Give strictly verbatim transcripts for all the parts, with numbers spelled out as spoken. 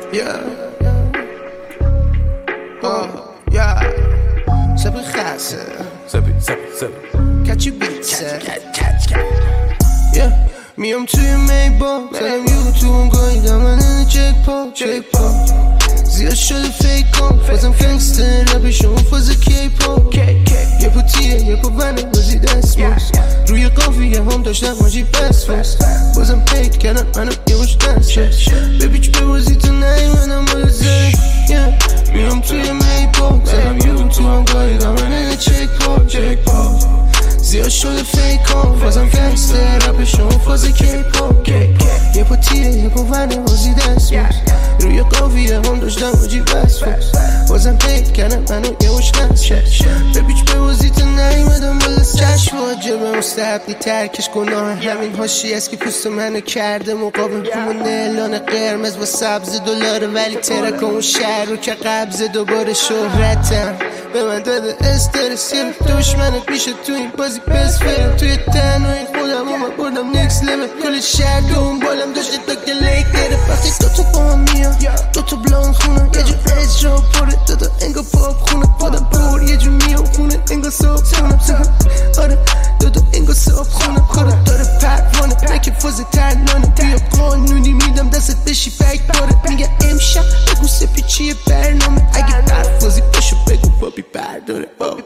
yeah. Oh, yeah. Sabri khasa. Sabri, sabri, sabri. Catch you beats, catch, catch, catch. Yeah. میام توی میبا زدم یوتیوب گاهی دامن چک پا چک پا زیاد شده فیک کن فازم گنگستر رپشون فاز کی پا یه پوتیه یه پا بنه بازی دست موز روی قافیه هم داشتم ماجی بس فاز بازم پیک کردم منو یه باش دست شد ببیچ ببازی تو نیومدم بالا زد میام توی میبا زدم یوتیوب گاهی دامن چک پا چک پا زیاد شده فیک کن فازم گنگستر رپشون فاز کی پا یه پا تیره یه پا ونه بازی دست موز روی قافیه هم داشتم ماجی بس فاز بازم پیک کردم منو یه باش دست شد ببیچ ببازی تو نیومدم بالا چشم واجبه مستحبی ترکش گناه همین هاشی است که پوست منو کرده مقابل همون اعلان قرمز با سبز دلاره ولی ترک اون شهر رو که قبض دوباره شهرتم به من داده استرس یه دشمنت میشه تو این بازی بس فرم توی تنهایی خودم اومد بردم نکس لیمت کل شهر دون بالم داشته تا گلیک داره وقتی دوتا با من میام دوتا بلان خونم یه جو اجرا پره دوتا انگا پاپ خونم بادم بور یه جو میام خونه انگا صاحب خونم آره دوتا انگا صاحب خونم کارت داره پروانه نکه فاز ترنانه بیا قانونی میدم دستت بشی فک باره میگه امشب بگو سپی چیه برنامه اگه پرفازی باشو بگو بابی برداره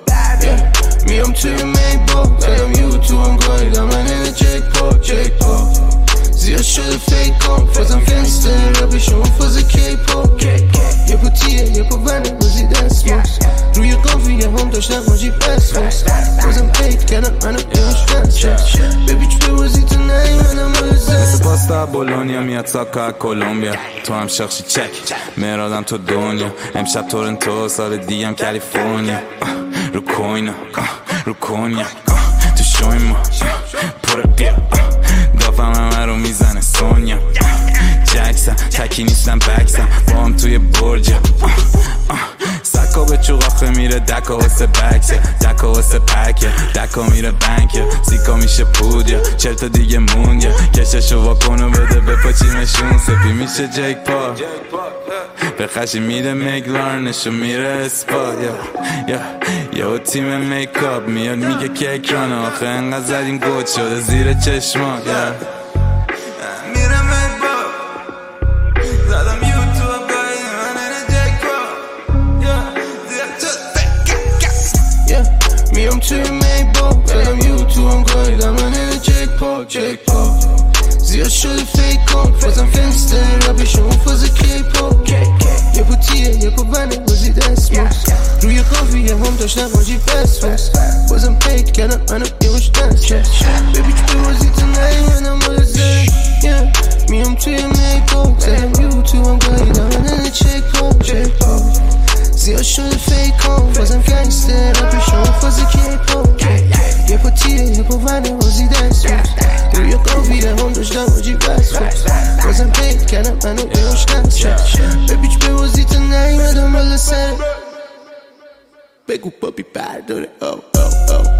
میام توی میبا زدم یوتیوب گاهی دامنه چک پا چک پا زیاد شده فیک کن فازم گنگستر رپشون فاز کی پا یه پوتیه یه پا بنه بازی دست موز روی قافیه هم داشتم ماجی بس فاز بازم پیک کردم منو یهاش دست شد ببیچ ببازی تو نیومدم بالا زد مثل پاستا بولونیا میاد ساکا کولومبیا تو هم شخصی چک مرادم تو دنیا امشب تورنتو سال دیگم کالیفرنیا رو کوینا رو کنیا تو شوی ما پره بیا دافم همه رو میزنه سونیا جکسم تکی نیستم بکسم با هم توی برجم سکا به چوق آخه میره دکا واسه بکسه دکا واسه پکه دکا میره بنکه سیکا میشه پودیا چل تا دیگه موندیا کششو واکنو بده به پاچیمشون سپی میشه جک پا به خشی میده میگلارنشو میره اسپا یا یا تیم میکاپ میاد میگه که اکرانه آخه انقدر زدیم گوت شده زیر چشما میره میکاپ زدم یوتیوب گاهی من جک پا میام توی میبا زدم یوتیوب گاهی دامنه چک پا چک پا زیاد شده فیک کن فازم گنگستر رپشون فاز کی پا یه پوتیه یه پا بنه بازی دست موز روی قافیه هم داشتم ماجی بس فاز بازم پیک کردم منو یه باش دست شد ببیچ ببازی تو نیومدم بالا زد میام توی میبا زدم یوتیوب گاهی دامنه چک پا چک پا زیاد شده فیک کن فازم گنگستر رپشون فاز کی پا یه پوتیه یه پا بنه بازی دست موز روی قافیه هم داشتم ماجی بس فاز بازم پیک کردم منو یه باش دست شد ببیچ ببازی تو نیومدم بالا سر بگو بابی برداره او او او